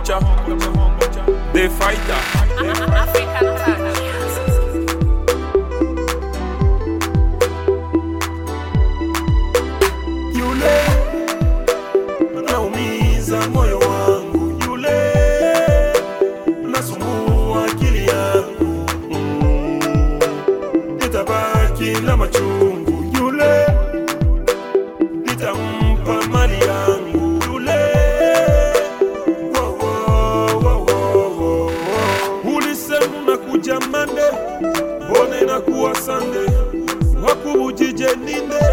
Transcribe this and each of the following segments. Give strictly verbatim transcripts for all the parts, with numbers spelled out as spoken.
hombocha, the fighter. African touch. Yule naumiza moyo wangu, yule nasumbua akili yangu, nitabaki na machungu, yule nitampa mali yangu, yule wow, wow, wow, wow, wow. Ulisema unakuja Mande, mbona inakuwa Sunday? Wakubujije ninde?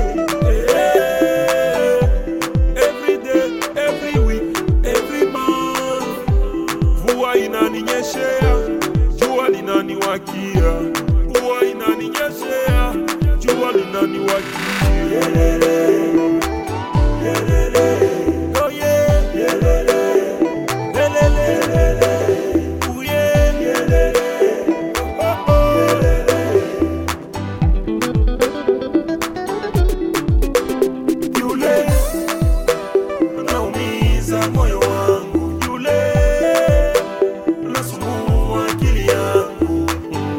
Every day, every week, every month, mvua inaninyeshea, jua linaniwakia, mvua inaninyeshea, jua linaniwakia. Oh yeah, oh yeah, oh oh. Yule naumiza moyo wangu, yule nasumbua akili yangu,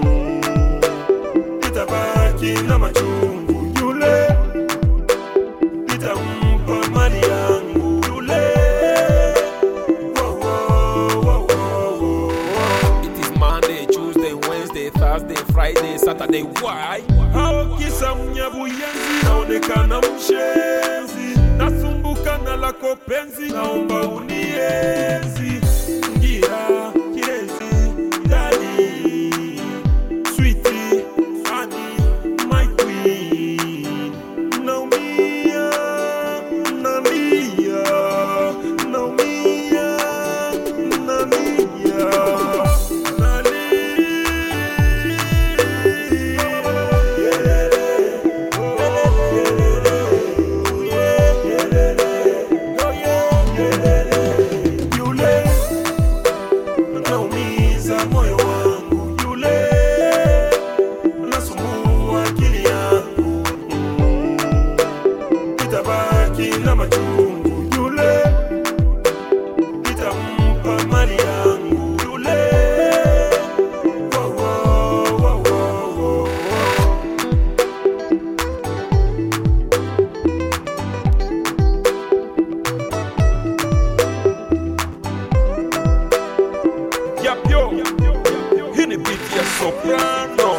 nitabaki na machungu, yule nitampa mali yangu, yule wow, wow, wow, wow, wow. It is Monday, Tuesday, Wednesday, Thursday, Friday, Saturday. Why? Hao kisa mnyabuyenzi, naonekana mshenzi, nasumbuka na lako penzi, naomba unienzi. Ngira, kirezi, dali, sweetie, honey, my queen. Naumia, nalia, naumia, nalia, nalia. Yule naumiza moyo wangu, yule nasumbua akili yangu, nitabaki na machungu, yule nitampa mali yangu, yule wow, wow, wow, wow, wow. Yap yo, hii ni beat ya soprano.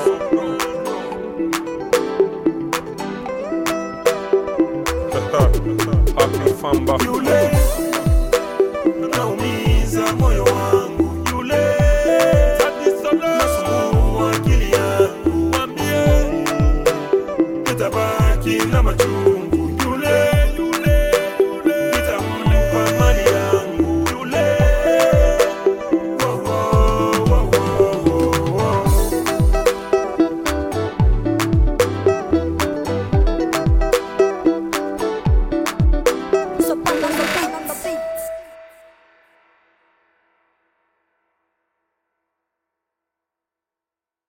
Happy Famba.